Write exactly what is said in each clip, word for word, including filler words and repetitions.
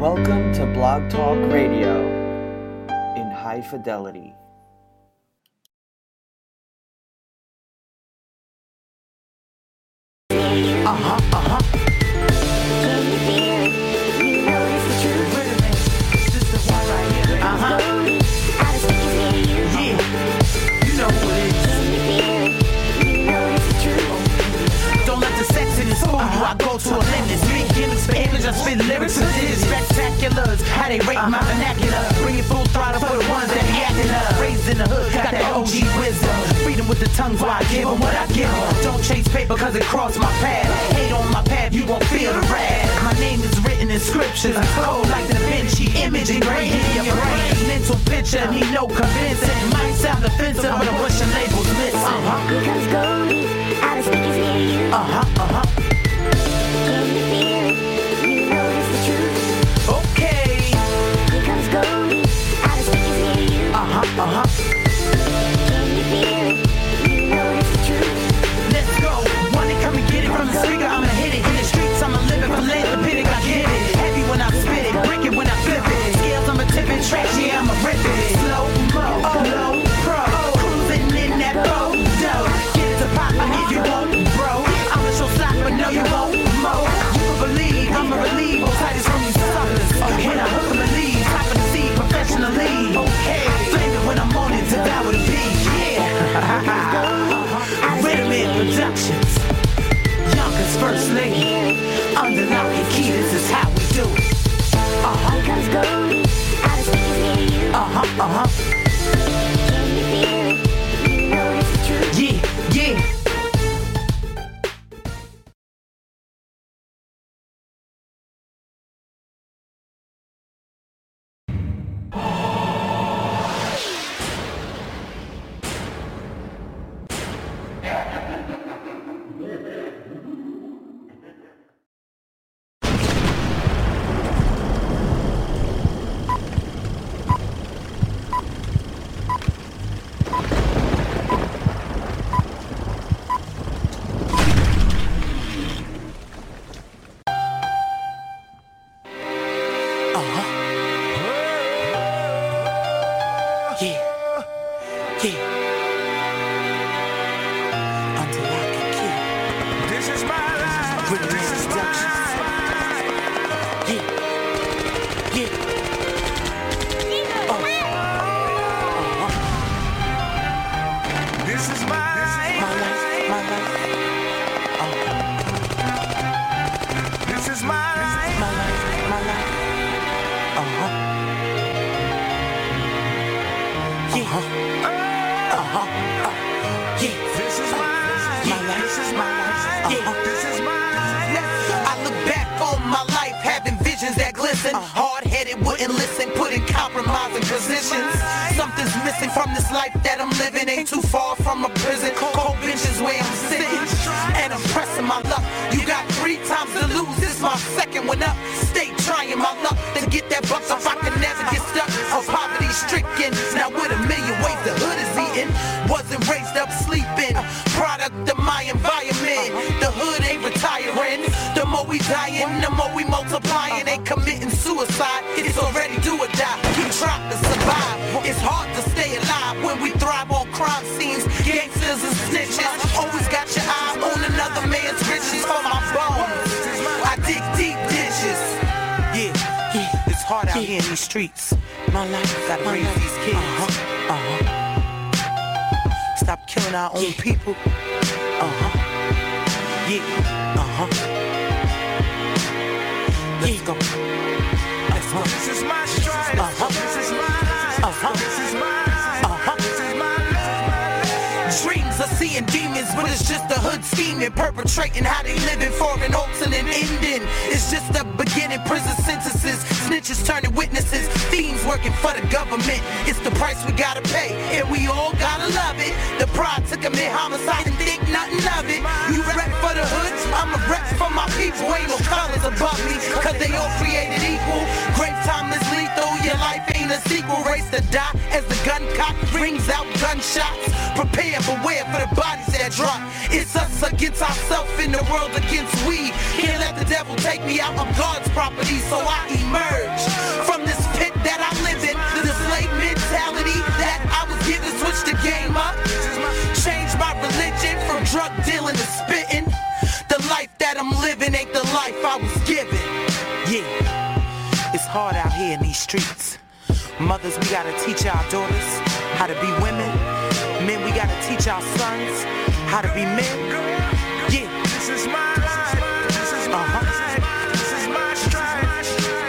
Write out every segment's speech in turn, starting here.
Welcome to Blog Talk Radio in high fidelity. Uh-huh, uh-huh. Can you feel it? You know it's the truth. Wait a minute. This is the one right here. Uh-huh. I just think it's near you. Yeah. You know who it is. Can you feel it? You know it's the truth. Don't let the sexiness fool you. I go to a limit. Speak gimmicks for image. I spit lyrics for this. Spectaculars. How they rate my vernacular. Bring it full throttle for the ones that be acting up. Raised in the hood. Got that O G wisdom. Freedom with the tongue, so I give them what I give them. Don't chase paper cause it crossed my path. Hate on my path, you won't feel the wrath. My name is written in scriptures. Cold like Da Vinci, image engraved in your brain. Mental picture, need no convincing. Might sound offensive, but I wish your label's missing. Uh-huh. Here comes Goldie. I just think it's near you. Uh-huh, uh-huh. Can you feel it? You know it's the truth. Okay. Here comes Goldie. I just think it's near you. Uh-huh, uh-huh. Can you feel it? You know it's the truth. Let's go. Wanna come and get it from the speaker? I'ma hit it in the streets. I'ma live it from philanthropic. I get it. Heavy when I spit it, break it when I flip it. Scales I'ma tip it, trash yeah I'ma rip it. Slow mo, low pro, cruising in that boat. Get it to poppin' if you want, bro. I'ma show stock, but no you won't. Mo, you can believe I'ma relieve all titles from you suckers. When I hook 'em and leave, top of the sea professionally. Okay, flame it when I'm on it to die with a beat. Yeah. Rhythm Productions, Yonkers First Lady, under lock and key, this is how we do it. Uh-huh. Here comes Goldie. I just think it's near you. Uh-huh, uh-huh. Can you feel it? You know it's the truth. Yeah, yeah. Hard-headed, wouldn't listen, put in compromising positions. Something's missing from this life that I'm living. Ain't too far from a prison. Cold benches where I'm sitting, and I'm pressing my luck. You got three times to lose, this my second one up. Stay trying my luck to get that bucks if I can never get stuck. I'm poverty stricken, now with a million ways the hood is eating. Wasn't raised up sleeping, product of my environment. The hood ain't retiring. The more we dying, the more we multiplying. Ain't committing suicide, it's already do or die. We try to survive, it's hard to stay alive when we thrive on crime scenes. Gangsters and snitches, always got your eye on another man's riches. For my bones, I dig deep ditches. Yeah, yeah, it's hard out here in these streets. My life, gotta raise these kids. Uh-huh, uh-huh. Stop killing our own people. Uh-huh. Yeah, uh-huh. Let's go. Let's go. This is my stride. Uh-huh. This is my life. Uh-huh. This is my life. Uh-huh. This is my life. Dreams of seeing demons, but it's just the hood scheming, perpetrating how they living for an alternate ending. It's just the beginning. Prison sentences, snitches turning witnesses, fiends working for the government. It's the price we gotta pay, and we all gotta love it. The pride took commit homicide and think nothing of it. You rep for the hood, I'm a rep for my people. Ain't no colors above me, cause they all created equal. Great time is lethal, your life ain't a sequel. Race to die as the gun cock rings out gunshots. Prepare, beware for the bodies that drop. It's us against ourselves in the world against we. Can't let the devil take me out of God's property, so I emerge. life I was given. Yeah, it's hard out here in these streets. Mothers, we gotta teach our daughters how to be women. Men, we gotta teach our sons how to be men. Yeah, this is my life. This is my uh-huh. life. This is my stride.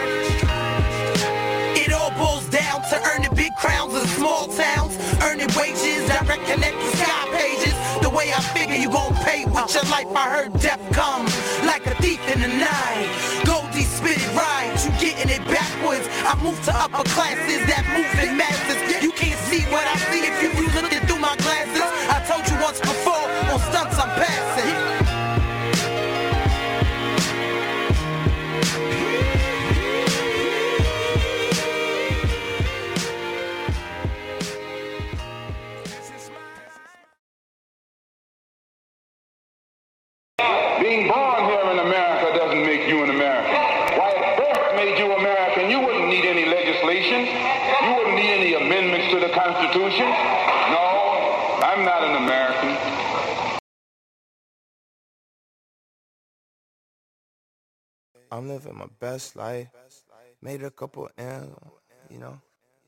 It all boils down to earning big crowns in small towns, earning wages, direct connect to sky pages. The way I figure you gon' pay with your life, I heard death come like a thief in the night. Goldie spit it right, you getting it backwards. I move to upper classes that move in masses. You can't see what I see if you be looking through my glasses. I told you once before, on stunts I'm passing. Being born here in America doesn't make you an American. Why, if birth made you American, you wouldn't need any legislation. You wouldn't need any amendments to the Constitution. No, I'm not an American. I'm living my best life. Made a couple M's, you know.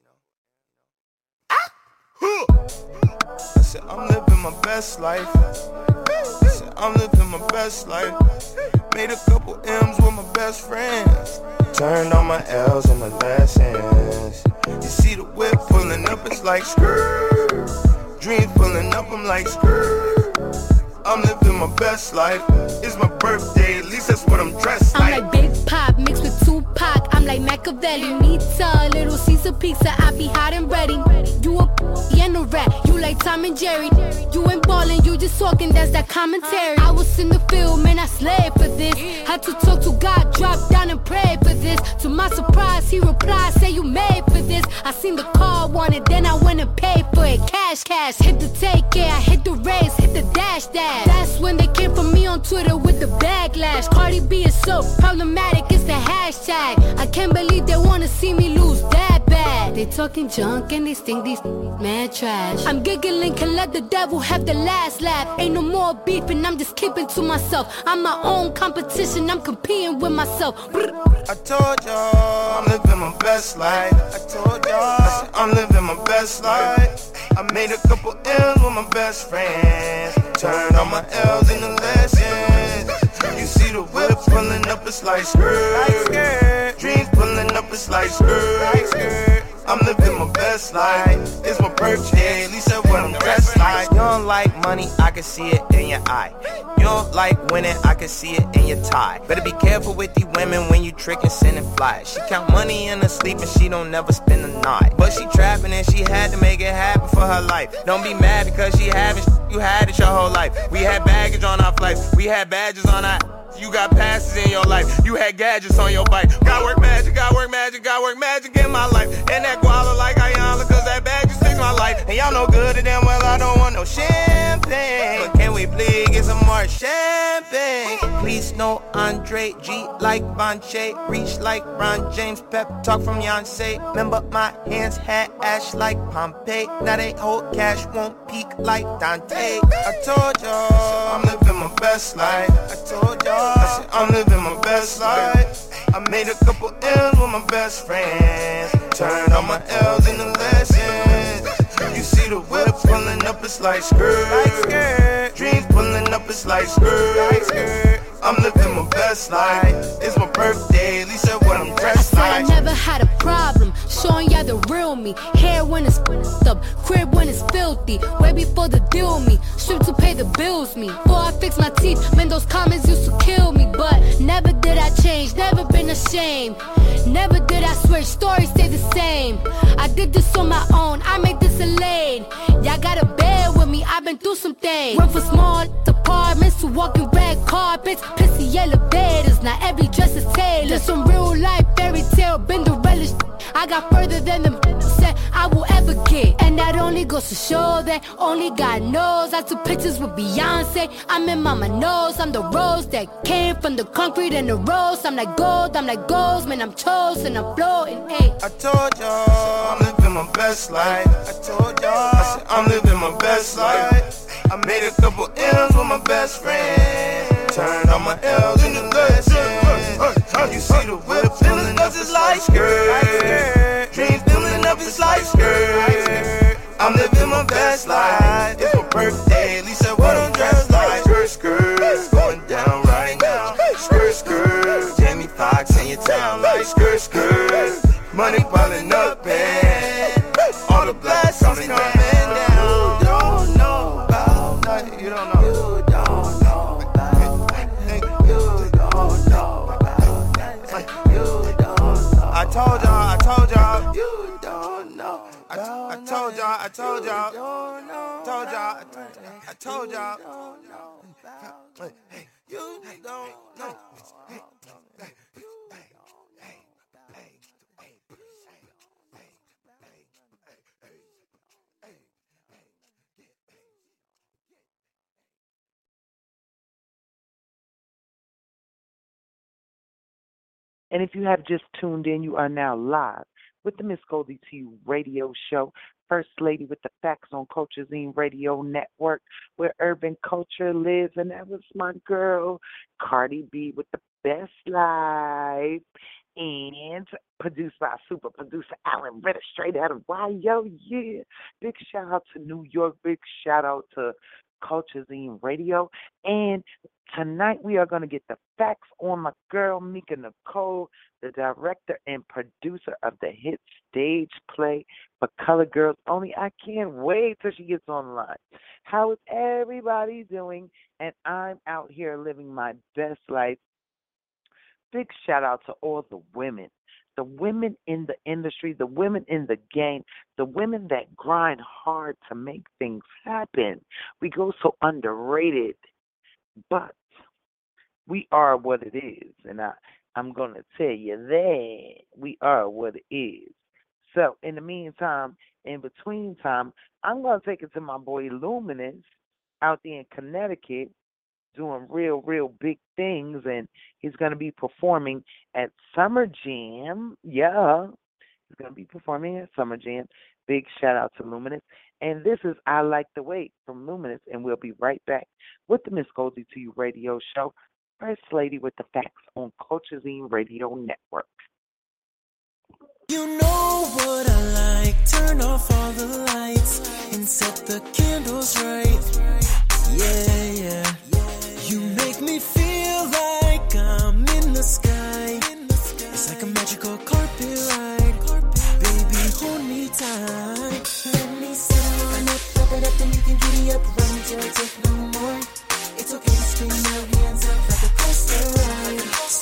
Ah! I said, I'm living my best life. I said, I'm living my best life. Made a couple M's with my best friends. Turned on my L's and my lessons. You see the whip pulling up, it's like skirt. Dreams pulling up, I'm like skirt. I'm living my best life. It's my birthday, at least that's what I'm dressed like. I'm like Big Pop mixed with Tupac. I'm like Machiavelli, Nita, Little Caesar pizza. I be hot and ready. You a and a rat, you like Tom and Jerry. You ain't ballin', you just talking, that's that commentary. I was in the field, man, I slaved for this. Had to talk to God, drop down and pray for this. To my surprise, he replied, say you made for this. I seen the car, wanted, then I went and paid for it. Cash, cash, hit the take care, I hit the race, hit the dash, dash. That's when they came for me on Twitter with the backlash. Cardi B is so problematic, it's the hashtag. I can't believe they wanna see me lose that bad. They talking junk and they think these mad trash. I'm giggling, can let the devil have the last laugh. Ain't no more beefing, I'm just keeping to myself. I'm my own competition, I'm competing with myself. I told y'all, I'm living my best life. I told y'all, I said, I'm living my best life. I made a couple M's with my best friends. Turned all my L's into lessons. You see the whip pulling up, it's like skirt. Dreams pulling up, it's like skirt. I'm living my best life. It's my birthday, at least that's what I'm dressed like. You don't like money, I can see it in your eye. You don't like winning, I can see it in your tie. Better be careful with these women when you trick and send and fly. She count money in her sleep and she don't never spend the night. But she trapping and she had to make it happen for her life. Don't be mad because she having sh- you had it your whole life. We had baggage on our flights, we had badges on our. You got passes in your life, you had gadgets on your bike. Got work magic, got work magic, got work magic in my life. And that guala like Ayala, cause that bag just fixed my life. And y'all know good and damn well I don't want no champagne. But can we please get some more champagne? Please no Andre G like Bonche. Reach like Ron James, pep talk from Beyonce. Remember my hands had ash like Pompeii. Now they hold cash, won't peak like Dante. I told y'all, I'm living my best life. I told y'all, I said, I'm living my best life. I made a couple M's with my best friends. Turned all my L's into lessons. You see the whip pulling up, it's like skirt. Dreams pulling up, it's like skirt. I'm living my best life. It's my birthday, at least that's what I'm dressed like. I said I never had a problem showing y'all the real me. Hair when it's up, crib when it's filthy. Way before the deal me, strip to pay the bills me. Before I fix my teeth, man, those comments used to kill me. But never did I change, never been ashamed. Never did I switch, stories stay the same. I did this on my own, I made this a lane. Y'all gotta bear with me, I've been through some things. Went from small apartments to walking red carpets, pissy elevators, now every dress is tailored. This some real life fairy tale, been the relish. I got further than them said I will ever get. And that only goes to show that only God knows. I took pictures with Beyonce, I'm in mama knows. I'm the rose that came from the concrete and the rose. I'm like gold, I'm like goals, man, I'm chosen, I'm floating, ayy. I told y'all, I'm living my best life. I told y'all, I said, I'm living my best life. I made a couple M's with my best friend. Turned all my L's into lessons. You see the whip pulling up, it's like skirt. Dreams building up, it's like skirt. I'm living my best life. It's my birthday, at least I what I'm dressed like. Skirt, skirt, going down right now. Skirt, skirt, Jamie Foxx in your town like skirt, skirt. Money piling up and all the blacks coming down. You don't know about nothing. You don't know. You don't know about nothing. You don't know about nothing. You don't know. I told y'all, I told y'all. You don't know. I, I told y'all, I told y'all, told y'all, I told y'all, hey, you don't know. And if you have just tuned in, you are now live with the Miss Goldie T radio show, First Lady with the Facts on Culture Zine Radio Network, where urban culture lives. And that was my girl, Cardi B, with the best life. And produced by super producer Alan Ritter, straight out of Y O, yeah. Big shout out to New York. Big shout out to Culture Zine Radio. And tonight we are going to get the facts on my girl, Mika Nicole, the director and producer of the hit stage play for Colored Girls Only. I can't wait till she gets online. How is everybody doing? And I'm out here living my best life. Big shout out to all the women, the women in the industry, the women in the game, the women that grind hard to make things happen. We go so underrated, but we are what it is. And I, I'm going to tell you that we are what it is. So in the meantime, in between time, I'm going to take it to my boy Luminous out there in Connecticut, doing real, real big things, and he's going to be performing at Summer Jam. Yeah, he's going to be performing at Summer Jam. Big shout out to Luminous. And this is I Like the Wait from Luminous, and we'll be right back with the Miss Goldie to You radio show, First Lady with the Facts on Culture Zine Radio Network. You know what I like, turn off all the lights and set the candles right. Yeah, yeah. You make me feel like I'm in the sky. It's like a magical carpet ride. Baby, hold me tight. Let me sit on up, wrap it up, then you can giddy up, run till I take no more. It's okay to spin your hands up like a coaster ride.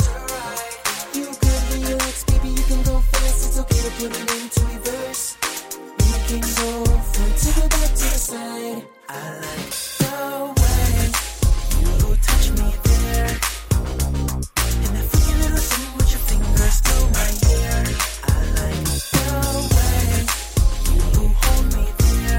You could relax, baby, you can go fast. It's okay to put it into reverse. We can go front to the back to the side. I like the way you touch me there, and that freaky little thing with your fingers through my hair. I like the way you hold me there,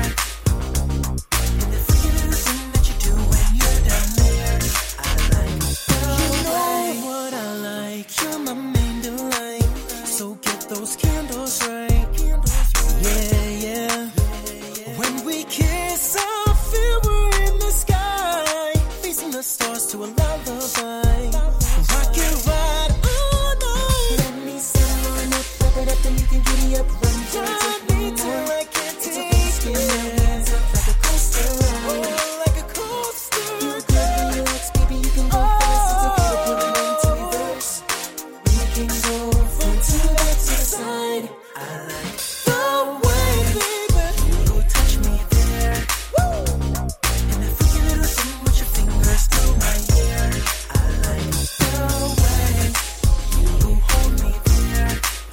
and that freaky little thing that you do when you're down there. I like the you way. You know what I like, you're my main delight, so get those candles right. Yeah, yeah. When we kiss, I feel we're in the sky, facing the stars to a lullaby. Rock and ride all night. Let me sit on up, wrap it up, then you can giddy up, run till I take no more. I can't take it. Spin your hands up like a coaster ride. Oh, like a coaster. You could relax, baby, you can go fast. It's okay to put it into reverse. We can go front to the back to the side. I like the way, baby, you touch me there. Woo! And that freaky little thing with your fingers through my hair. I like the way you hold me there,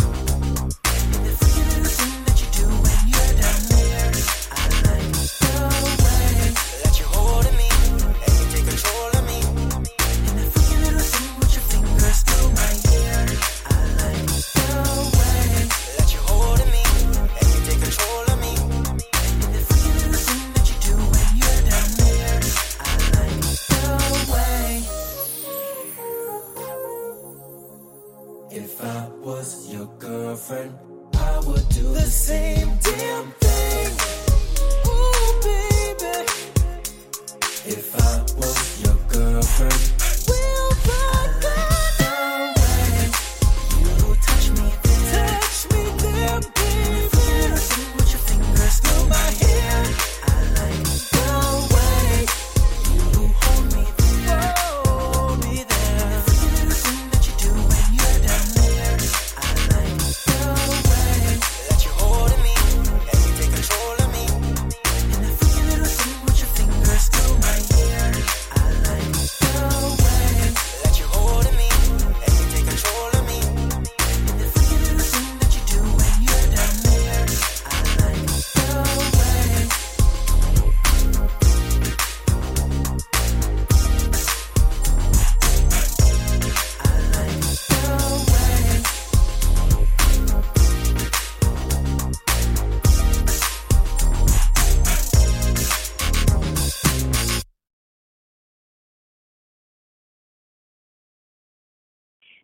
and that freaky little thing that you do when you're down there. I like the way that you're holding me and you take control of me, and that freaky little thing with your fingers through my hair. I like the way that you're holding me and you take control of me, and that freaky little thing that you do when you're down there. I like the way. If I was your girlfriend, I would do the same damn thing. Ooh, baby. If I was your girlfriend, we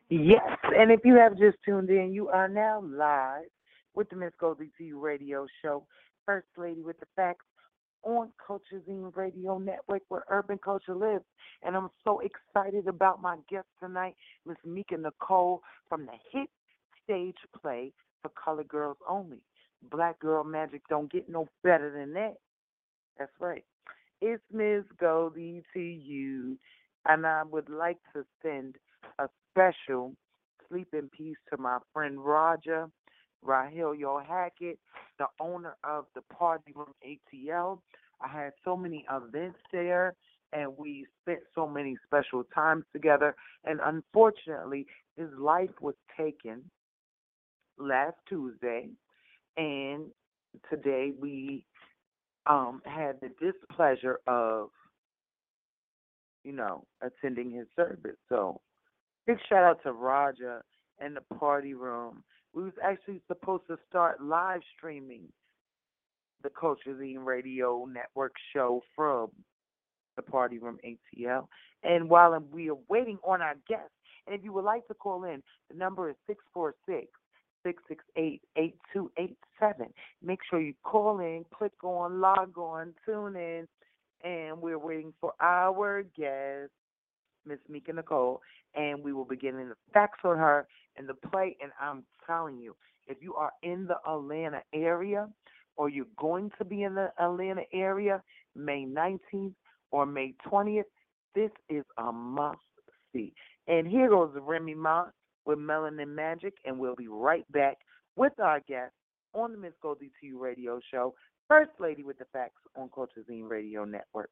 Yes, and if you have just tuned in, you are now live with the Miss Goldie T Radio Show, First Lady with the Facts on Culture Zine Radio Network, where urban culture lives. And I'm so excited about my guest tonight, Miss Mika Nicole, from the hit stage play For Colored Girls Only. Black Girl Magic don't get no better than that. That's right. It's Miss Goldie to you, and I would like to send a special sleep in peace to my friend Roger, Rahel Yo Hackett, the owner of the Party Room A T L. I had so many events there, and we spent so many special times together. And unfortunately, his life was taken last Tuesday, and today we um, had the displeasure of, you know, attending his service. So big shout out to Roger and the Party Room. We was actually supposed to start live streaming the Culture Zine Radio Network show from the Party Room A T L. And while we are waiting on our guests, and if you would like to call in, the number is six four six, six six eight, eight two eight seven. Make sure you call in, click on, log on, tune in, and we're waiting for our guest, Miss Mika Nicole, and we will be getting the facts on her and the play. And I'm telling you, if you are in the Atlanta area or you're going to be in the Atlanta area May nineteenth or May twentieth, this is a must-see. And here goes Remy Ma with Melanin Magic, and we'll be right back with our guest on the Miss Goldie T Radio Show, First Lady with the Facts on Culture Zine Radio Network.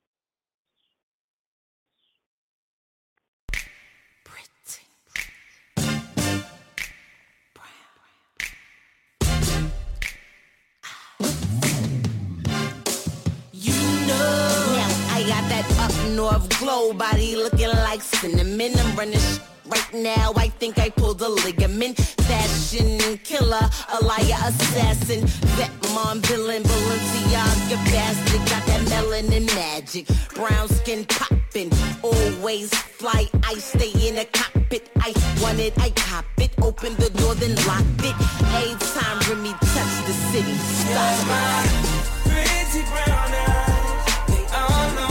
Up north glow, body looking like cinnamon. I'm running sh- right now, I think I pulled a ligament. Fashion killer, a liar assassin. Vet mom villain, Balenciaga bastard. Got that melanin magic, brown skin poppin'. Always fly, I stay in the cockpit. I want it, I cop it. Open the door, then lock it. Every time Remy touch the city, stop. My pretty brown eyes, they all know.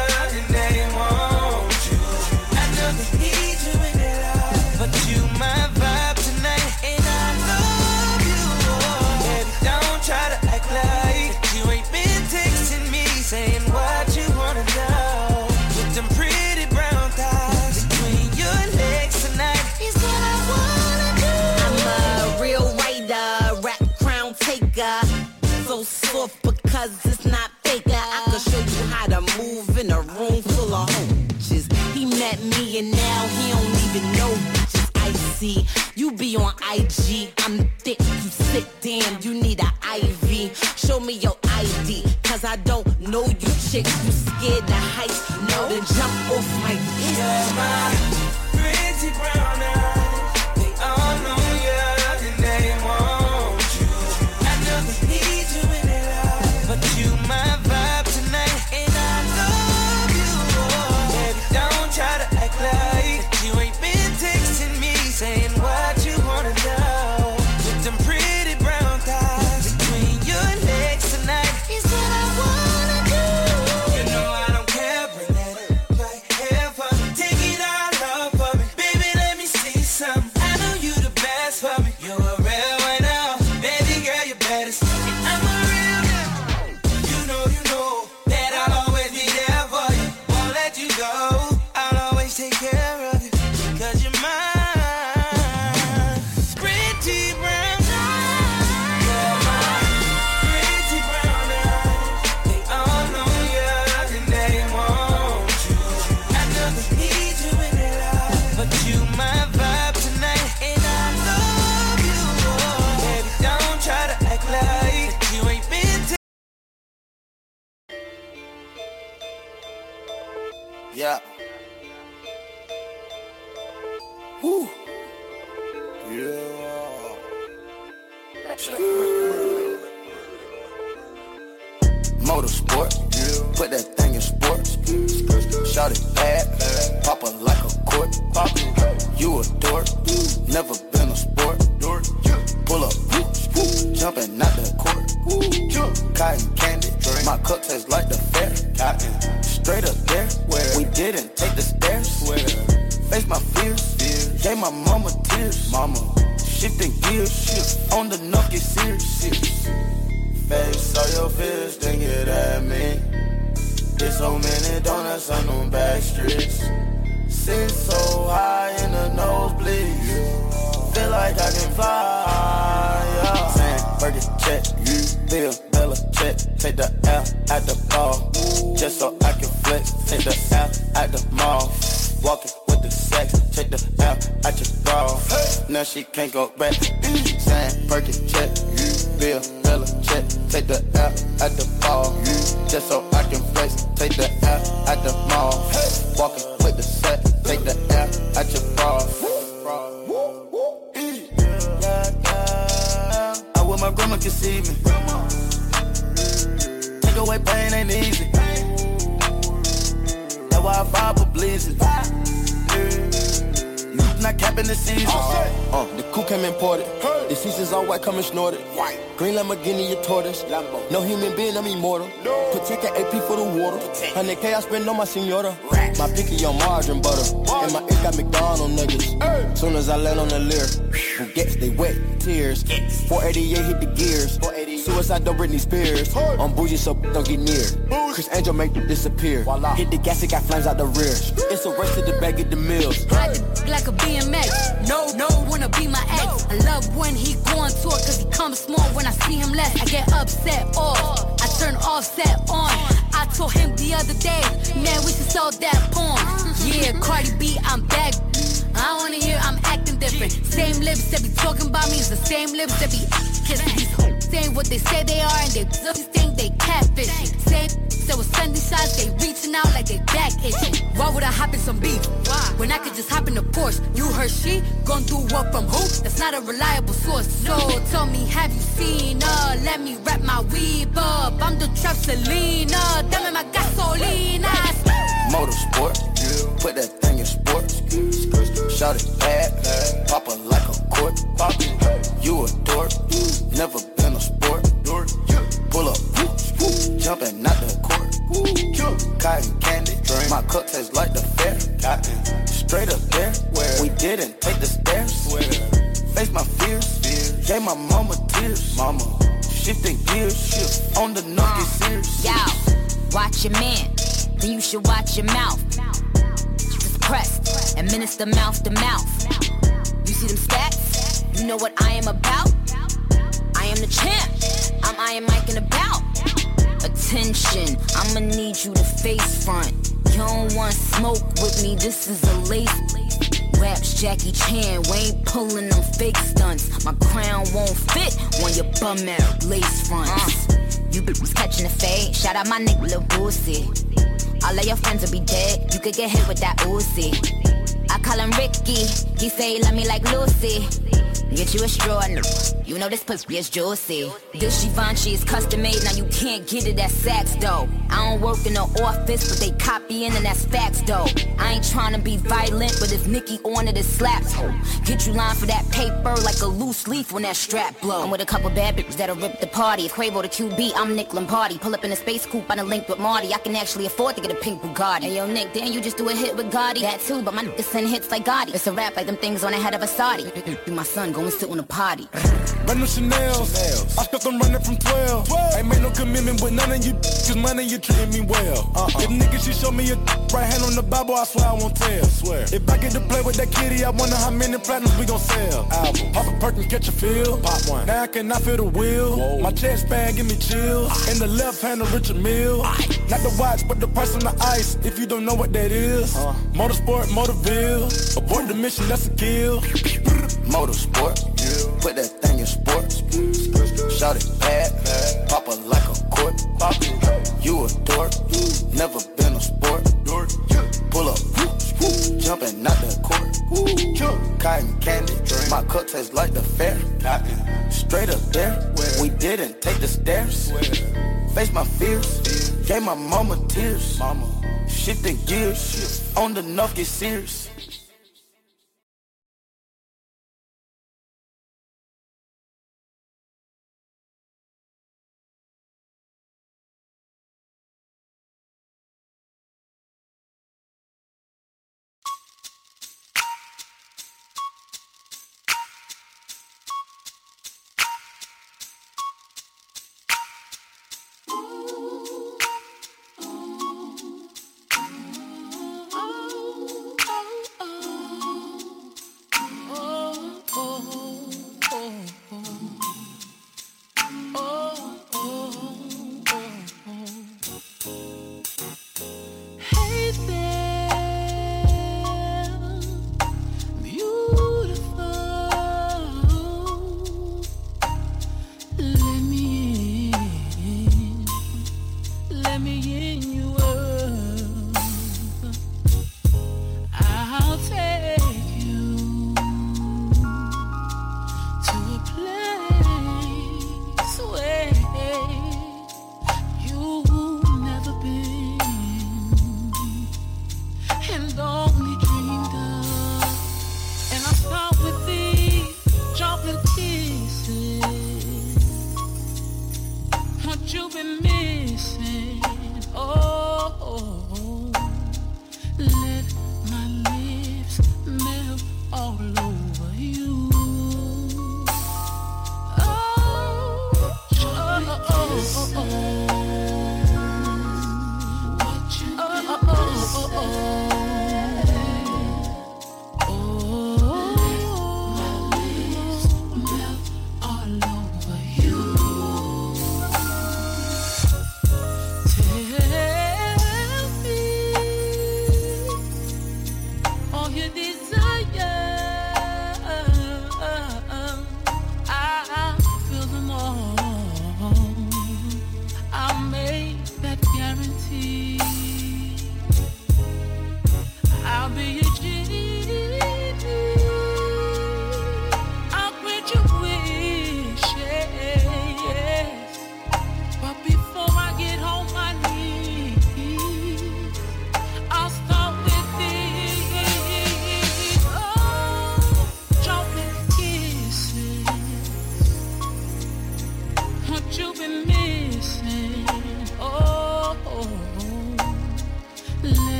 But you my vibe tonight, and I love you. Baby, don't try to act like you ain't been texting me, saying what you wanna know. With them pretty brown thighs between your legs tonight is what I wanna do. I'm a real writer, rap crown taker. So soft because it's not faker. I can show you how to move in a room full of hoes. He met me and now he don't even know bitches. I see you be on I G. I'm thick, you sick, damn, you need an I V. Show me your I D, cause I don't know you chicks. You scared to heights, no, then jump off my dick. You're my pretty brown eyes, they all know you and they want you. I know they need you in their life, but you my vibe tonight, and I love you. Baby, don't try to act like you ain't been texting me, saying what you wanna know. With them pretty brown thighs between your legs tonight is what I wanna do. You know I don't care, bring that up right here for me. Take it all off for me, baby, let me see something. I know you the best for me. You're a real one now, baby girl, you better see it. I'm a real girl. You know, you know that I'll always be there for you. Won't let you go. I'll always take care of you, cause you're mine. Pretty brown eyes, you're mine. Pretty brown eyes, they all know you and they want you. I know they need you in their life, but you my vibe tonight, and I love you. Baby, don't try to act like you ain't been t- Yeah. Woo. Yeah. Motorsport. Yeah. Put that thing in sports. Shout it bad. Pop her like a court. Pop it. You a dork, never been a sport. Pull up, jumping out the court. Cotton candy, my cup tastes like the fair. Straight up there, we didn't take the stairs. Face my fears, gave my mama tears. Mama, shifting gears, on the knock get serious. Face all your fears, then get at me. There's so many donuts on them back streets. Sit so high in the nosebleeds. Feel like I can fly, yeah. Saying, Burger check, you Bill, Bella check. Take the L at the ball, just so I can flex. Take the L at the mall, walking with the sex. Take the L at your bra, now she can't go back. Saying, Burger check, you Bill, Bella check. Take the L at the ball, just so I can flex. Take the L at the mall, walking with the set. Take the L at your bra. I wish my grandma could see me. Take away pain ain't easy. That's why I fire for blazing. Not capping the season. Uh, uh, the coupe came imported. The seasons all white, coming snorted. White. Green Lamborghini, your tortoise. Lambo. No human being, I'm immortal. No. Protect an A P for the water. one hundred K I spend on my senora. Racks. My picky on margarine butter. Margin. And my ink got McDonald's nuggets. Hey. Soon as I land on the lyre, who gets they wet tears. Yes. four eighty-eight hit the gears. Suicide don't Britney Spears. Hey. I'm bougie, so don't get near. Bougie. Chris Angel make it disappear. Voila. Hit the gas, it got flames out the rear. It's a race to the back of the mills. Ride the like a B M X. No, no, wanna be my ex. I love when he go on tour, cause he comes small. When I see him less, I get upset off. I turn offset on. I told him the other day, man, we should sell that porn. Yeah, Cardi B, I'm back. I wanna hear I'm acting different. Same lips that be talking about me is the same lips that be kissing. These hoes saying what they say they are and they just think they catfishing. Same that was sending shots, they reaching out like they back itching. Why would I hop in some beef? Why? When I could just hop in the Porsche. You heard she gon' do what from who? That's not a reliable source. So tell me, have you seen her? Let me wrap my weave up. I'm the trap Selena. Dame my gasolina. Motorsport, put that thing in sports. Shout it bad, pop it like a court. You a dork, never been a sport. Pull up, jumping out the court. Cotton candy, my cup tastes like the fair. Straight up there, we didn't take the stairs. Face my fears, gave my mama tears. Mama, shifting gears, on the knock get serious. Yo, watch your man, then you should watch your mouth. Just press, administer mouth to mouth. You see them stats? You know what I am about? I am the champ, I'm Iron Mike and about. Attention, I'ma need you to face front. You don't want smoke with me, this is a lace. Raps Jackie Chan, we ain't pulling them fake stunts. My crown won't fit when your bum out lace fronts. Uh, you was catching the fade, shout out my nigga Lil Boosie. All of your friends will be dead, you could get hit with that Uzi. I call him Ricky, he say he love me like Lucy. Get you a straw, you know this pussy is juicy. This Givenchy is custom made, now you can't get it at Saks though. I don't work in the office, but they copying and that's facts though. I ain't tryna be violent, but if Nicki on it, it slaps. Get you line for that paper like a loose leaf when that strap blow. I'm with a couple bad bitches that'll rip the party. If Quavo the Q B, I'm Nick Lombardi. Pull up in a space coupe, I done linked with Marty. I can actually afford to get a pink Bugatti. Hey yo Nick, damn you just do a hit with Gotti. That too, but my niggas send hits like Gotti. It's a rap like them things on the head of a Saudi. You my son, go and sit on a potty. Run them Chanel's, I stuck them running from twelve. Ain't made no commitment with none of you, cause money you treating me well. Uh-uh. If niggas she show me a right hand on the Bible, I swear I won't tell. Swear. If I get to play with that kitty, I wonder how many platinums we gon' sell. Album. Pop a perk and catch a feel. Pop one. Now I cannot feel the wheel. Whoa. My chest bag give me chills. Ice. In the left hand of Richard Mille. Ice. Not the watch, but the price on the ice. If you don't know what that is, uh. Motorsport, Motorville. Abort the mission, that's a kill. Motorsport, yeah. Put that thing in sports. Shout it bad, bad. Pop it like a court. Pop it. You a dork, never been a sport. Pull up, jumping out the court. Cotton candy, my cup tastes like the fair. Straight up there, we didn't take the stairs. Face my fears, gave my mama tears. Shifting gears, on the knock get serious.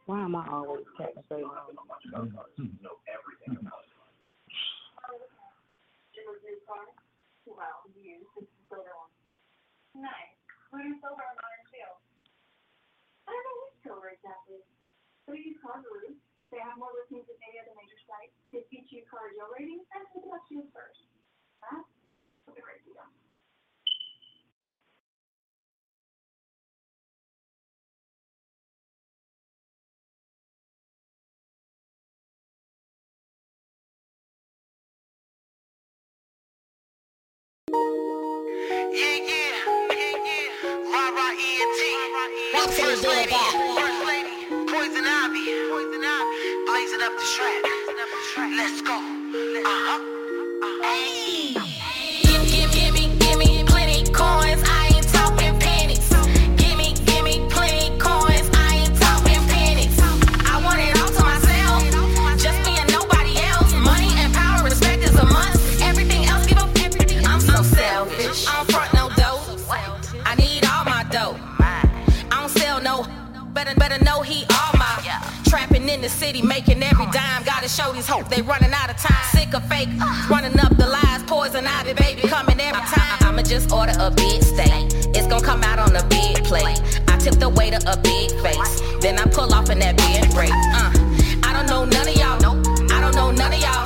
Why am I always tapping so long? Nice. Who do you silver and iron too? I don't know which silver exactly. So we use Carveroo. They have more listings than any other major site. They feature you car deal ratings and think about you first. That's a great deal. Yeah, yeah, yeah, yeah. Rah-rah E N T. First lady, first lady. Poison Ivy, poison Ivy. Blazing up the track. Let's go. Uh-huh. Hey. Give, give, give me, give me plenty coins. I ain't talking pennies. Give me, give me plenty coins. I ain't talking pennies. I want it all to myself. Just me and nobody else. Money and power, respect is a must. Everything else, give up everything. I'm so selfish. I don't front no dough. I need all my dough. I don't sell no. Better, better know he all my. Trapping in the city, making every dime. Gotta show these hoes they running out of time. Sick of fake, running up the lies. Poison ivy, baby, coming every time. I'ma just order a big steak. It's gonna come out on a big plate. I tip the waiter a big face. Then I pull off in that big break. Uh, I don't know none of y'all. I don't know none of y'all.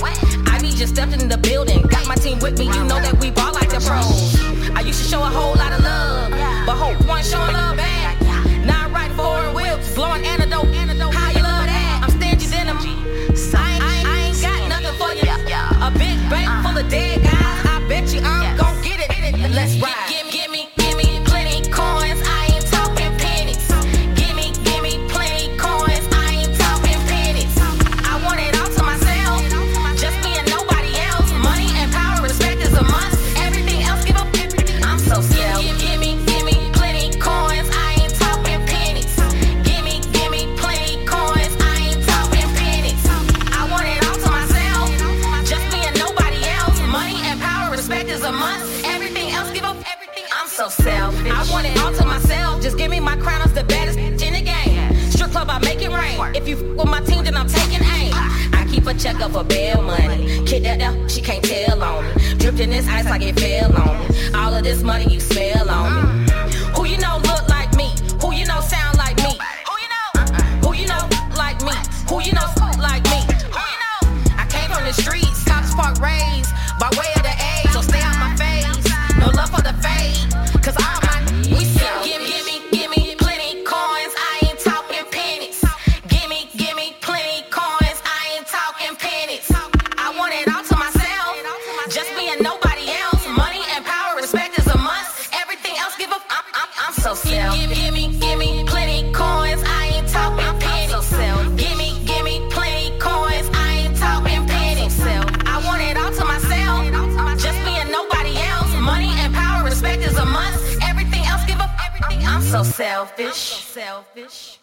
I be just stepped in the building. Got my team with me. You know that we ball like the pros. I used to show a whole lot of love, but hope one showing love back. Now I ride foreign whips, blowing antidote. How you love that? I'm stingy denim. I ain't, I ain't, I ain't got nothing for you. A big bank full of dead guys. I bet you I'm gon' get it. Let's ride. Give, give me, give me plenty coins. I ain't talking pennies. Give me, give me plenty coins. I ain't talking pennies. I want it all to myself. Just me and nobody else. Money and power, respect is a must. Everything else, give up everything. I'm so self. Give me, give me plenty coins. I ain't talking pennies. Give me, give me plenty coins. I ain't talking pennies. I want it all to myself. Just me and nobody else. Money and power, respect is a must. Everything else, give up everything. I'm so selfish. I want it all to myself. Just give me my crown as the baddest in the game. Strip club, I make it rain. If you f with my team, then I'm taking aim. I keep a check up for bail money. Kid that out, she can't tell on me. Dripped in this ice like it fell on me. All of this money you smell on me. Who you know look like me? Who you know sound like me? Who you know? Who you know like me? Who you know like me? Who you know? I came from the streets, Cops Park raised by way of the age. So stay out my face. No love for the fade. Cause all my we sell. Give, give me, give me plenty coins. I ain't talking pennies. Give me, give me plenty coins. I ain't talking pennies. I want it all to myself. Just me and nobody else. Money and power, respect is a must. Everything else give up. I'm, I'm, I'm so self. Give, give me, give me plenty coins. I ain't talking pennies. I'm so self. Give me, give me plenty coins. I ain't talking pennies. I want it all to myself. Just me and nobody else. Money and power, respect is a must. Everything else give up everything. I'm so selfish. I'm so selfish.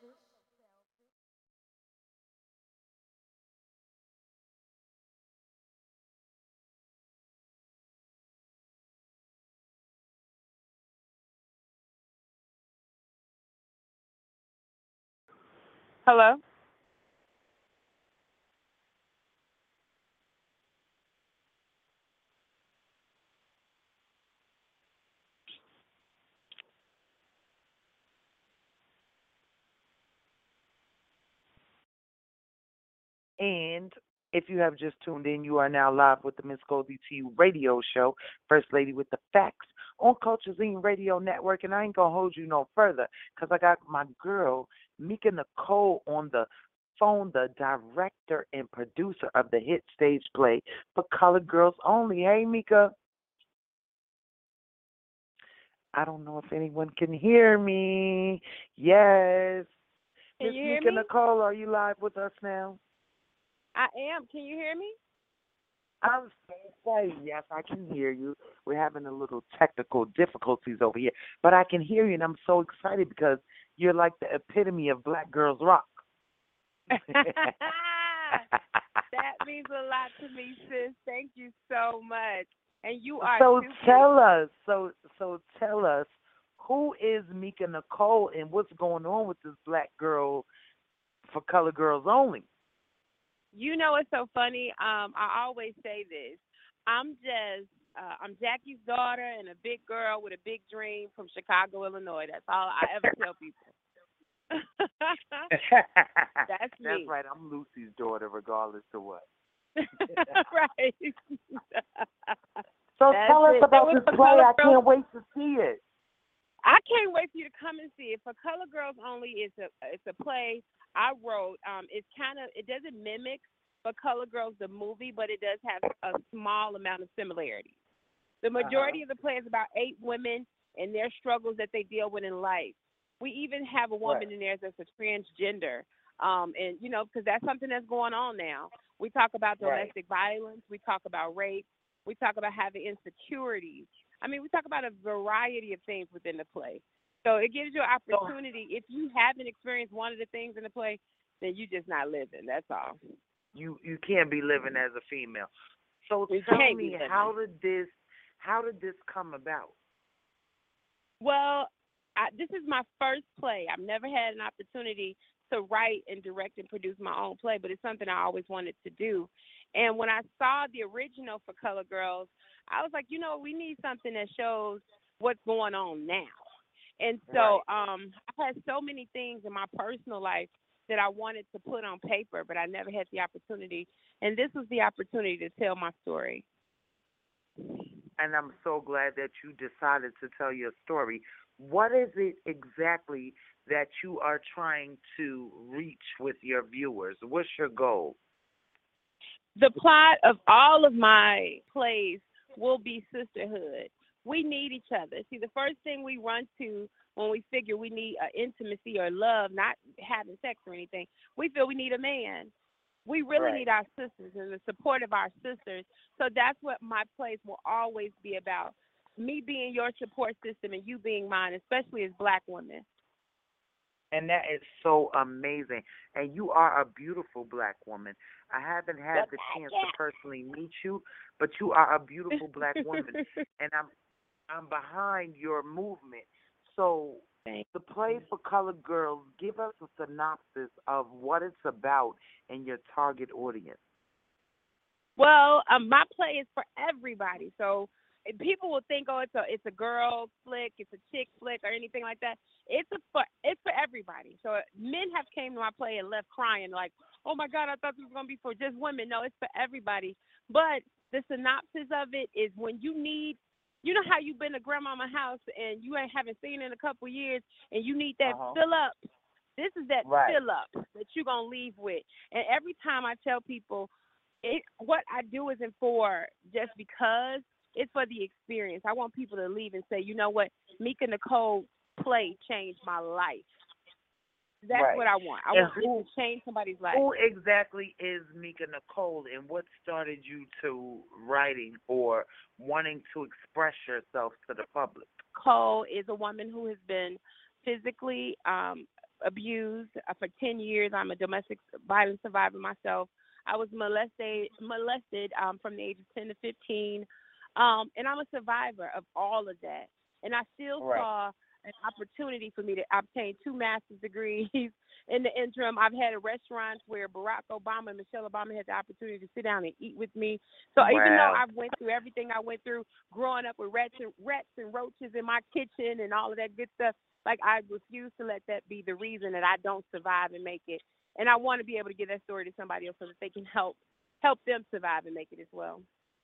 Hello? And if you have just tuned in, you are now live with the Miss Goldie T radio show, First Lady with the Facts on Culture Zine Radio Network. And I ain't going to hold you no further because I got my girl, Mika Nicole, on the phone, the director and producer of the hit stage play for Colored Girls Only. Hey, Mika. I don't know if anyone can hear me. Yes. Can Miss you hear Mika me? Nicole, are you live with us now? I am. Can you hear me? I'm saying yes, I can hear you. We're having a little technical difficulties over here, but I can hear you, and I'm so excited because you're like the epitome of Black Girls Rock. That means a lot to me, sis. Thank you so much. And you are So too tell us, so so tell us, who is Mika Nicole and what's going on with this black girl for Color Girls Only? You know what's so funny? Um, I always say this. I'm just, uh, I'm Jackie's daughter and a big girl with a big dream from Chicago, Illinois. That's all I ever tell people. That's me. That's right. I'm Lucy's daughter, regardless of what. Right. So That's tell us it. about It this was for play. Color I Girls. can't wait to see it. I can't wait for you to come and see it. For Color Girls Only, it's a it's a play I wrote. Um, it's kind of it doesn't mimic For Color Girls the movie, but it does have a small amount of similarities. The majority Uh-huh. of the play is about eight women and their struggles that they deal with in life. We even have a woman Right. in there that's a transgender, um, and you know because that's something that's going on now. We talk about Right. domestic violence. We talk about rape. We talk about having insecurities. I mean, we talk about a variety of things within the play. So it gives you an opportunity. If you haven't experienced one of the things in the play, then you're just not living. That's all. You you can't be living as a female. So You tell can't be me, living. how did this how did this come about? Well, I, this is my first play. I've never had an opportunity to write and direct and produce my own play, but it's something I always wanted to do. And when I saw the original For Color Girls, I was like, you know, we need something that shows what's going on now. And so um, I had so many things in my personal life that I wanted to put on paper, but I never had the opportunity. And this was the opportunity to tell my story. And I'm so glad that you decided to tell your story. What is it exactly that you are trying to reach with your viewers? What's your goal? The plot of all of my plays will be sisterhood. We need each other. See, the first thing we run to when we figure we need uh, intimacy or love, not having sex or anything, we feel we need a man. We really Right. need our sisters and the support of our sisters. So that's what my plays will always be about. Me being your support system and you being mine, especially as black women. And that is so amazing. And you are a beautiful black woman. I haven't had the chance to personally meet you, but you are a beautiful black woman. And I'm I'm behind your movement. So the play For Color Girls, give us a synopsis of what it's about and your target audience. Well, um, my play is for everybody. So if people will think, oh, it's a it's a girl flick, it's a chick flick, or anything like that. It's a for it's for everybody. So men have came to my play and left crying like, oh my God, I thought this was gonna be for just women. No, it's for everybody. But the synopsis of it is when you need, you know how you've been to grandmama's house and you ain't haven't seen in a couple years, and you need that Uh-huh. fill up. This is that Right. fill up that you're gonna leave with. And every time I tell people, it what I do isn't for just because. It's for the experience. I want people to leave and say, you know what, Mika Nicole play changed my life. That's Right. what I want. I And want who- it to change somebody's life. Who exactly is Mika Nicole, and what started you to writing or wanting to express yourself to the public? Nicole is a woman who has been physically um, abused uh, for ten years. I'm a domestic violence survivor myself. I was molested molested um, from the age of ten to fifteen. Um, and I'm a survivor of all of that. And I still Right. saw an opportunity for me to obtain two master's degrees in the interim. I've had restaurants where Barack Obama and Michelle Obama had the opportunity to sit down and eat with me. So even though Wow. I went through everything I went through growing up with rats and, rats and roaches in my kitchen and all of that good stuff, like I refuse to let that be the reason that I don't survive and make it. And I want to be able to give that story to somebody else so that they can help help them survive and make it as well.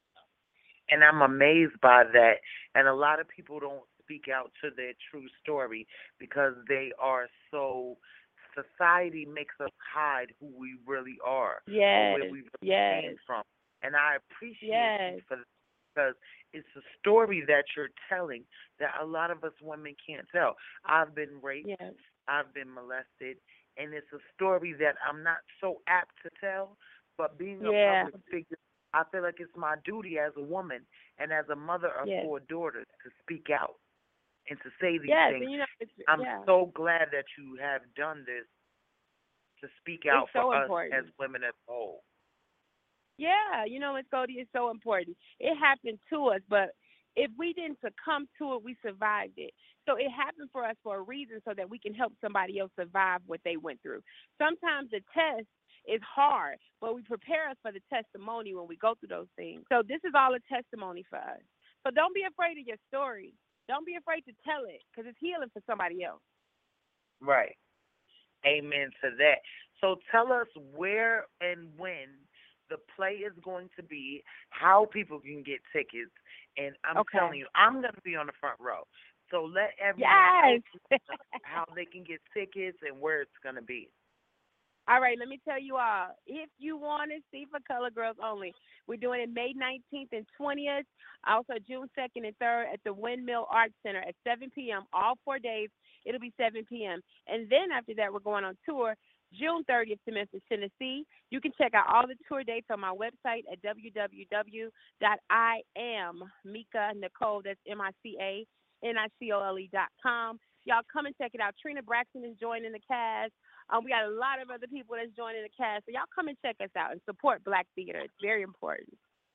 And I'm amazed by that. And a lot of people don't speak out to their true story because they are so, society makes us hide who we really are, or Yes, where we really yes. came from. And I appreciate Yes. you for that because it's a story that you're telling that a lot of us women can't tell. I've been raped, Yes. I've been molested, and it's a story that I'm not so apt to tell, but being a Yeah. public figure, I feel like it's my duty as a woman and as a mother of Yes. four daughters to speak out and to say these Yes, things. and you know, it's, I'm yeah. so glad that you have done this to speak out It's so for us important. as women as a whole. Yeah, you know, Miss Goldie, it's so important. It happened to us, but if we didn't succumb to it, we survived it. So it happened for us for a reason so that we can help somebody else survive what they went through. Sometimes the test is hard, but we prepare us for the testimony when we go through those things. So this is all a testimony for us. So don't be afraid of your story. Don't be afraid to tell it because it's healing for somebody else. Right. Amen to that. So tell us where and when the play is going to be, how people can get tickets, and I'm Okay. telling you, I'm going to be on the front row. So let everyone Yes. know how they can get tickets and where it's going to be. All right, let me tell you all. If you want to see for Color Girls Only, we're doing it May nineteenth and twentieth, also June second and third at the Windmill Arts Center at seven p.m. All four days, it'll be seven p.m. And then after that, we're going on tour June thirtieth to Memphis, Tennessee. You can check out all the tour dates on my website at w w w dot i am Mika Nicole, that's M I C A N I C O L E dot com. Y'all come and check it out. Trina Braxton is joining the cast. Um, we got a lot of other people that's joining the cast. So y'all come and check us out and support Black theater. It's very important.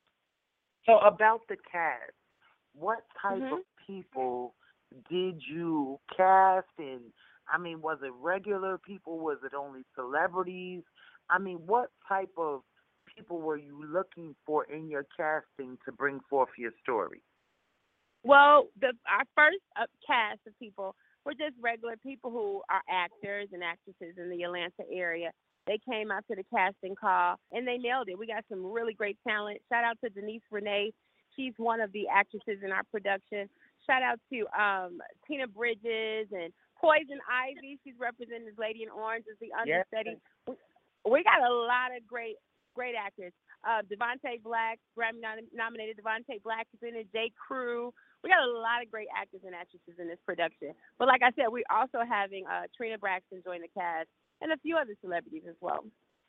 So about the cast, what type Mhm. of people did you cast? And, I mean, was it regular people? Was it only celebrities? I mean, what type of people were you looking for in your casting to bring forth your story? Well, the our first uh, cast of people were just regular people who are actors and actresses in the Atlanta area. They came out to the casting call, and they nailed it. We got some really great talent. Shout out to Denise Renee. She's one of the actresses in our production. Shout out to um, Tina Bridges and Poison Ivy. She's representing this Lady in Orange as the Yes. understudy. We, we got a lot of great, great actors. Uh, Devontae Black, Grammy nom- nominated Devontae Black is in it. J. Crew. We got a lot of great actors and actresses in this production. But like I said, we're also having uh, Trina Braxton join the cast and a few other celebrities as well.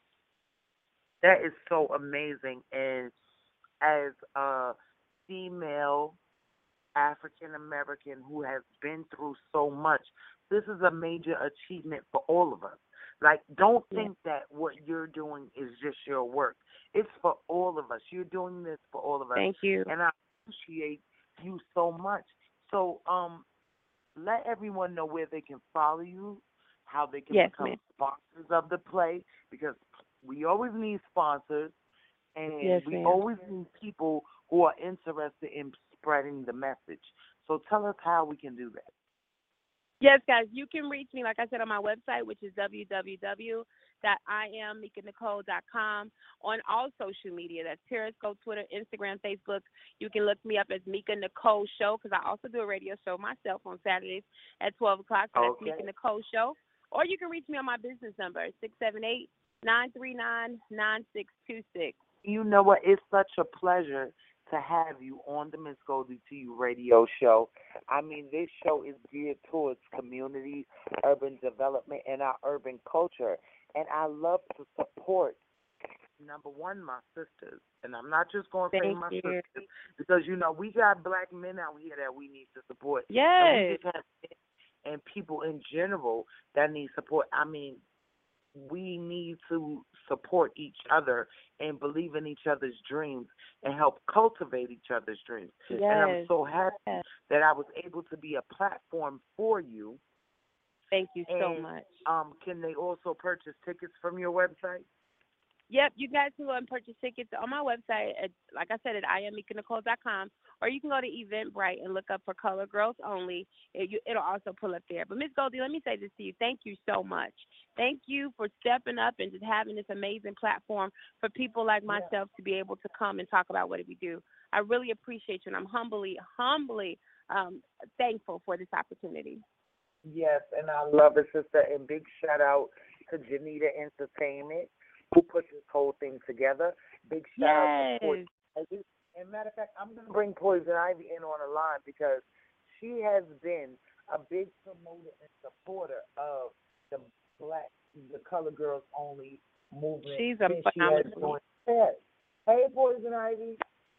That is so amazing. And as a female African American who has been through so much, this is a major achievement for all of us. Like, don't Yeah. think that what you're doing is just your work. It's for all of us. You're doing this for all of us. Thank you. And I appreciate you so much. So, um, let everyone know where they can follow you, how they can Yes, become ma'am. sponsors of the play, because we always need sponsors, and Yes, we ma'am. always need people who are interested in spreading the message. So tell us how we can do that. Yes, guys, you can reach me, like I said, on my website, which is w w w dot i am mika nicole dot com, on all social media. That's Periscope, Twitter, Instagram, Facebook. You can look me up as Mika Nicole Show, because I also do a radio show myself on Saturdays at twelve o'clock. So that's Okay. Mika Nicole Show. Or you can reach me on my business number, six seven eight, nine three nine, nine six two six. You know what? It's such a pleasure to have you on the Miss Goldie to You radio show. I mean, this show is geared towards community, urban development, and our urban culture. And I love to support, number one, my sisters. And I'm not just going to say Thank my you. sisters, because, you know, we got black men out here that we need to support. And we Yes. just have men and people in general that need support. I mean, we need to support each other and believe in each other's dreams and help cultivate each other's dreams. Yes. And I'm so happy Yes. that I was able to be a platform for you. Thank you so And, much. Um, can they also purchase tickets from your website? Yep, you guys can go and purchase tickets on my website, at, like I said, at i am mika nicole dot com, or you can go to Eventbrite and look up for Color Girls Only. It, you, it'll also pull up there. But, Miss Goldie, let me say this to you. Thank you so much. Thank you for stepping up and just having this amazing platform for people like myself to be able to come and talk about what we do. I really appreciate you, and I'm humbly, humbly um, thankful for this opportunity. Yes, and I love it, sister. And big shout out to Janita Entertainment, who put this whole thing together. Big shout out to Poison Ivy. And matter of fact, I'm going to bring Poison Ivy in on the line because she has been a big promoter and supporter of the Black, the Color Girls Only movement. She's a since she has phenomenal. joined. Hey, Poison Ivy.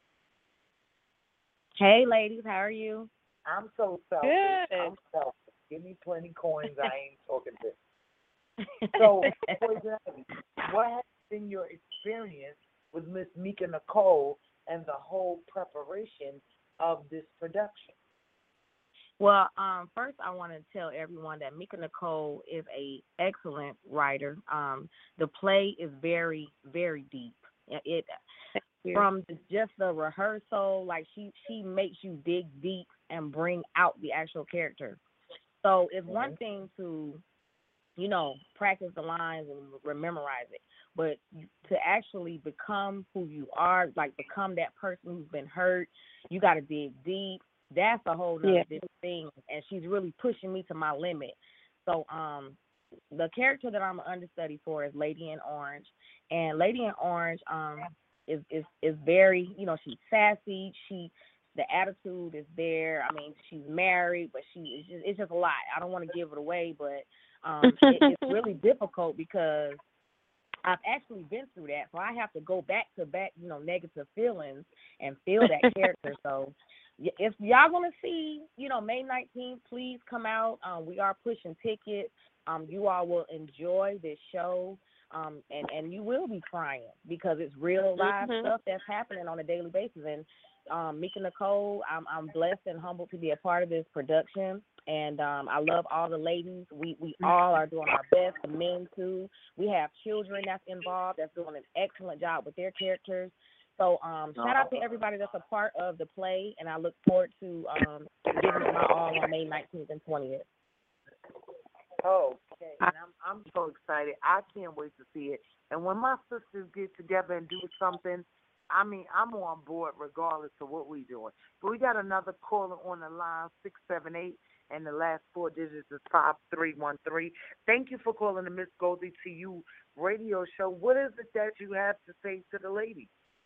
Hey, ladies, how are you? I'm so selfish. Good. I'm selfish. Give me plenty coins. I ain't talking to. So, Poison Ivy, what has been your experience with Miss Mika Nicole and the whole preparation of this production? Well, um, first I want to tell everyone that Mika Nicole is a excellent writer. Um, the play is very, very deep. It from the, just the rehearsal, like she she makes you dig deep and bring out the actual character. So it's one thing to, you know, practice the lines and memorize it, but to actually become who you are, like become that person who's been hurt, you got to dig deep. That's a whole nother Yeah. thing, and she's really pushing me to my limit. So um, the character that I'm an understudy for is Lady in Orange, and Lady in Orange um is is is very, you know, she's sassy. She the attitude is there. I mean, she's married, but she it's just, it's just a lot. I don't want to give it away, but um, it, it's really difficult because I've actually been through that, so I have to go back to back, you know, negative feelings and feel that character. So if y'all gonna see, you know, May nineteenth, please come out. Um, we are pushing tickets. Um, you all will enjoy this show, um, and and you will be crying because it's real live Mhm. stuff that's happening on a daily basis. And um, Mika Nicole, I'm I'm blessed and humbled to be a part of this production. And um, I love all the ladies. We we all are doing our best. The men too. We have children that's involved that's doing an excellent job with their characters. So um, shout out to everybody that's a part of the play, and I look forward to um, giving it my all on May nineteenth and twentieth. Okay, and I'm I'm so excited. I can't wait to see it. And when my sisters get together and do something, I mean, I'm on board regardless of what we're doing. But we got another caller on the line, six seven eight, and the last four digits is five three one three. Thank you for calling the Miss Goldie to You radio show. What is it that you have to say to the ladies?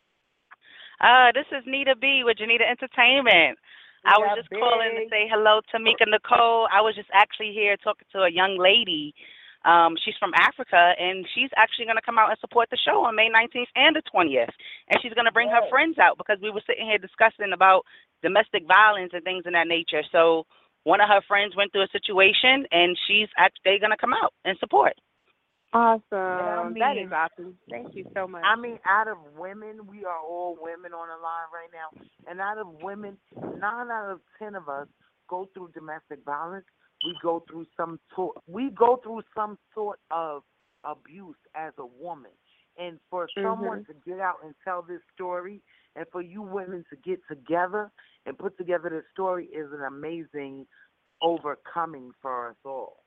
Uh, this is Nita B with Janita Entertainment. I was Yeah, just calling to big. say hello to Mika Nicole. I was just actually here talking to a young lady. Um, she's from Africa, and she's actually going to come out and support the show on May nineteenth and the twentieth. And she's going to bring her Yes. friends out because we were sitting here discussing about domestic violence and things of that nature. So one of her friends went through a situation, and she's actually going to come out and support. Awesome. Yeah, I that mean- is awesome. Thank you so much. I mean, out of women, we are all women on the line right now. And out of women, nine out of ten of us go through domestic violence. We go through some sort. We go through some sort of abuse as a woman. And for someone Mhm. to get out and tell this story, and for you women to get together and put together this story is an amazing overcoming for us all.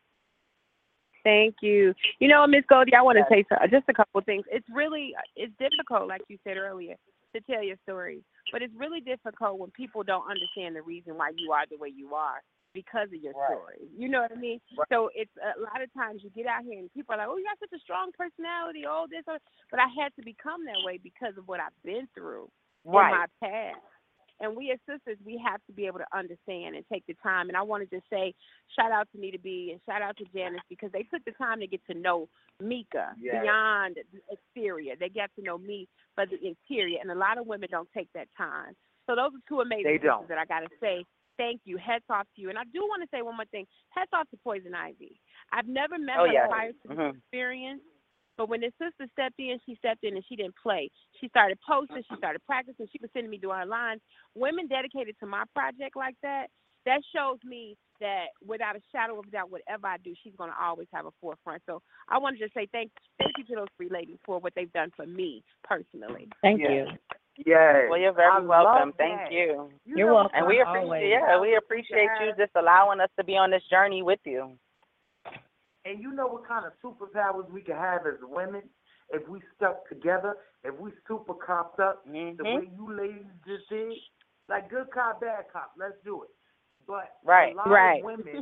Thank you. You know, Miss Goldie, I want to Yes. say so- just a couple of things. It's really it's difficult, like you said earlier, to tell your story. But it's really difficult when people don't understand the reason why you are the way you are because of your Right. story. You know what I mean? Right. So it's a lot of times you get out here and people are like, oh, you got such a strong personality, all this. Or, but I had to become that way because of what I've been through Right. in my past. And we as sisters, we have to be able to understand and take the time. And I want to just say shout out to Nita B and shout out to Janice because they took the time to get to know Mika Yes. beyond the exterior. They got to know me for the interior. And a lot of women don't take that time. So those are two amazing They sisters don't. that I got to say. Thank you. Hats off to you. And I do want to say one more thing. Hats off to Poison Ivy. I've never met Oh, her yeah. prior to this Mhm. experience. But when the sister stepped in, she stepped in and she didn't play. She started posting, she started practicing, she was sending me doing her lines. Women dedicated to my project like that, that shows me that without a shadow of a doubt, whatever I do, she's going to always have a forefront. So I wanted to say thank, thank you to those three ladies for what they've done for me personally. Thank Yeah. you. Yes. Well, you're very I welcome. love Thank that. you. You You're know welcome. And we Always. appreciate, yeah, we appreciate you just allowing us to be on this journey with you. And you know what kind of superpowers we can have as women if we stuck together, if we super copped up the Mhm. way you ladies just did. Like good cop, bad cop, let's do it. But Right. a lot Right. of women,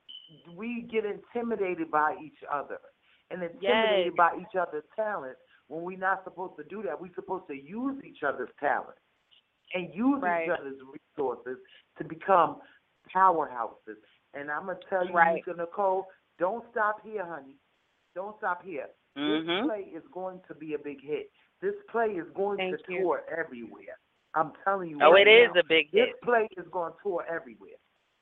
we get intimidated by each other and intimidated Yes. by each other's talents when we're not supposed to do that. We're supposed to use each other's talents and use Right. each other's resources to become powerhouses. And I'm going to tell you, Right. Mika Nicole, don't stop here, honey. Don't stop here. This Mhm. play is going to be a big hit. This play is going Thank to you. tour everywhere. I'm telling you Oh, right it is now. a big This hit. play is going to tour everywhere.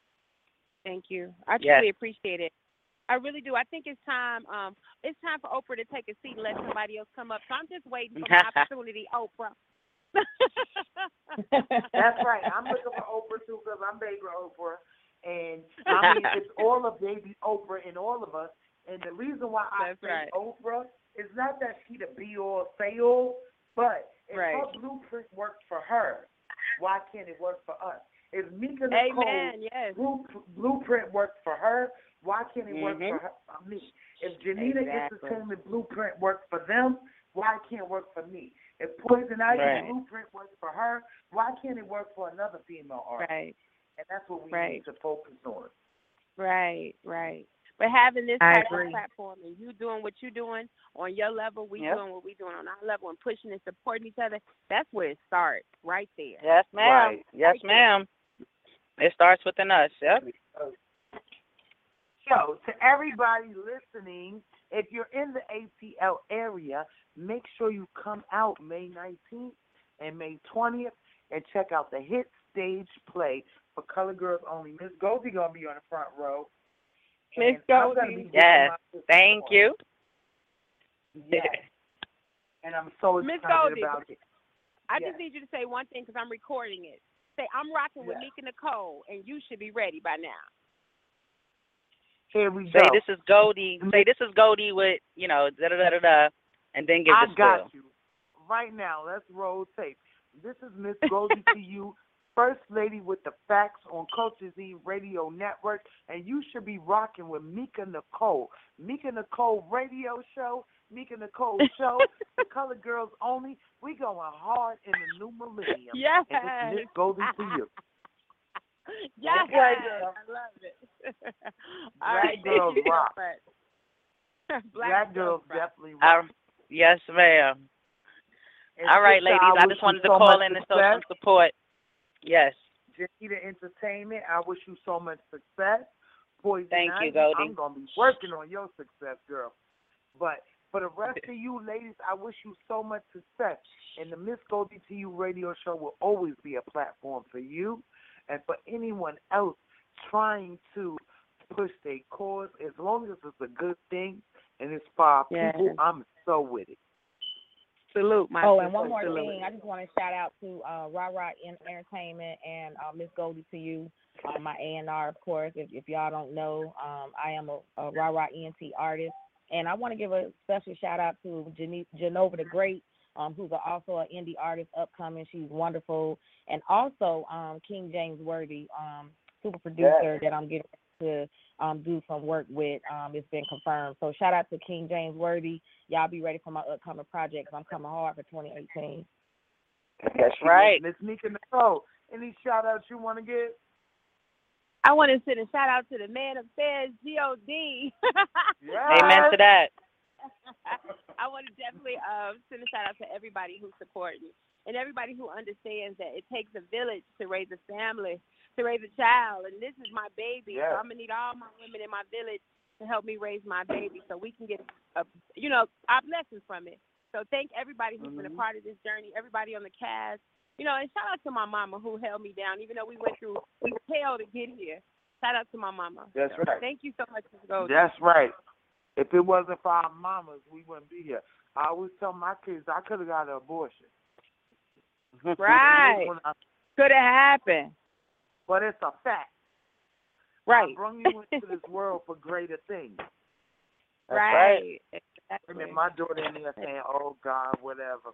Thank you. I Yes. truly appreciate it. I really do. I think it's time. Um, it's time for Oprah to take a seat and let somebody else come up. So I'm just waiting for my opportunity, Oprah. That's right. I'm looking for Oprah too because I'm baby Oprah. And I mean, it's all of baby Oprah in all of us. And the reason why I That's say right. Oprah is not that she the be all say all, but if Right. her blueprint worked for her, why can't it work for us? If Mika Amen, Nicole yes. blue- blueprint worked for her, why can't it work Mhm. for her, for me? If Janita Exactly. Entertainment blueprint worked for them, why can't it work for me? If Poison Ivy Right. blueprint works for her, why can't it work for another female artist? Right. And that's what we Right. need to focus on. Right, right. But having this I type agree. of platform and you doing what you're doing on your level, we Yep. doing what we doing on our level and pushing and supporting each other, that's where it starts, right there. Yes, ma'am. Right. Yes, Right there. ma'am. It starts within us. Yep. So, to everybody listening, if you're in the A T L area, make sure you come out May nineteenth and May twentieth and check out the hit stage play for Color Girls Only. Miss Goldie going to be on the front row. Miss And I'm gonna Goldie. be Yes. with my sister Thank on. you. Yes. And I'm so Miss excited Goldie, about it. I Yes. just need you to say one thing because I'm recording it. Say, I'm rocking with Yes. Mika Nicole, and you should be ready by now. Here we Say go. this is Goldie. Say this is Goldie with, you know, da da da da da, and then give I the got spiel. you. Right now, let's roll tape. This is Miss Goldie to you, First Lady with the Facts on Culture Z Radio Network, and you should be rocking with Mika Nicole. Mika Nicole Radio Show, Mika Nicole Show, the Color Girls Only. We going hard in the new millennium. Yes. And it's Miss Goldie to you. Yes, That's right, girl. I love it. All Black right, thank girls you so rock. much. Black girls rock. definitely rock. Uh, yes, ma'am. And All right, sister, ladies. I wish just you wanted to so call much in and show some success. support. Yes. Janita Entertainment, I wish you so much success. Poison Thank you, Ivy, Goldie. I'm going to be working on your success, girl. But for the rest of you ladies, I wish you so much success. And the Miss Goldie to You radio show will always be a platform for you and for anyone else trying to push their cause. As long as it's a good thing and it's for our Yes. people, I'm so with it. Salute, my Oh, sister. and one more Salute. thing, I just want to shout out to uh, Ra Ra Entertainment and uh, Miss Goldie to you, uh, my A and R, of course. If, if y'all don't know, um, I am a, a Ra Ra E N T artist, and I want to give a special shout out to Gene- Genova the Great, um, who's a, also an indie artist upcoming. She's wonderful, and also um, King James Worthy, um, super producer Yes. that I'm getting to um, do some work with. Um, it's been confirmed. So shout out to King James Worthy. Y'all be ready for my upcoming project 'cause I'm coming hard for twenty eighteen. That's right. Miss Mika Nicole, any shout outs you want to give? I want to send a shout out to the man upstairs, G O D. Amen to that. I want to definitely uh, send a shout out to everybody who's supporting and everybody who understands that it takes a village to raise a family, to raise a child. And this is my baby, Yeah. so I'm gonna need all my women in my village to help me raise my baby, so we can get, a, you know, our blessings from it. So thank everybody who's been a Mhm. part of this journey, everybody on the cast, you know, and shout out to my mama who held me down, even though we went through hell to get here. Shout out to my mama. That's So, right. Thank you so much, Miz Goldie. That's right. If it wasn't for our mamas, we wouldn't be here. I always tell my kids I could have got an abortion. Right. When I- Could have happened. But it's a fact. Right. I brought you into this world for greater things. That's Right. And then my daughter in there saying, oh, God, whatever.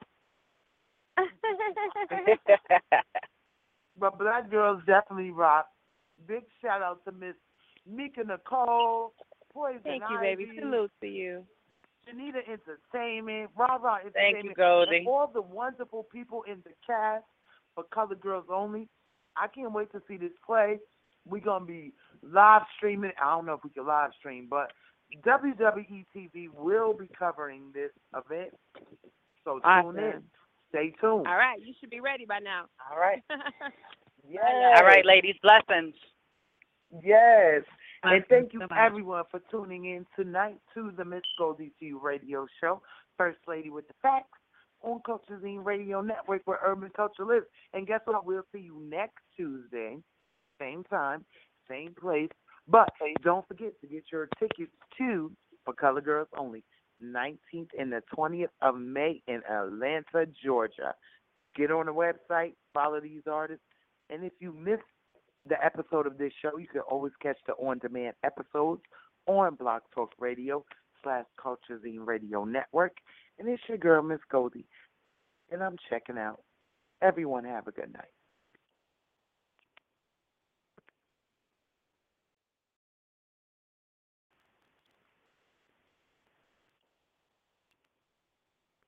But Black Girls definitely rock. Big shout out to Miss Mika Nicole, Poison Thank you, baby. Ivy, Salute to you. Janita Entertainment, Ra Ra Entertainment, Thank you, Goldie. and all the wonderful people in the cast for Color Girls Only. I can't wait to see this play. We're going to be live streaming. I don't know if we can live stream, but W W E T V will be covering this event. So tune Awesome. in. Stay tuned. All right. You should be ready by now. All right. Yes. All right, ladies. Blessings. Yes. And thank you, so much. everyone, for tuning in tonight to the Miss Goldie to You radio show. First Lady with the Facts on Culture Zine Radio Network, where urban culture lives. And guess what? We'll see you next Tuesday, same time, same place. But don't forget to get your tickets to For Color Girls Only, nineteenth and the twentieth of May in Atlanta, Georgia. get on the website, follow these artists. And if you missed the episode of this show, you can always catch the on-demand episodes on Blog Talk Radio slash Culture Zine Radio Network. And it's your girl, Miss Goldie. And I'm checking out. Everyone have a good night.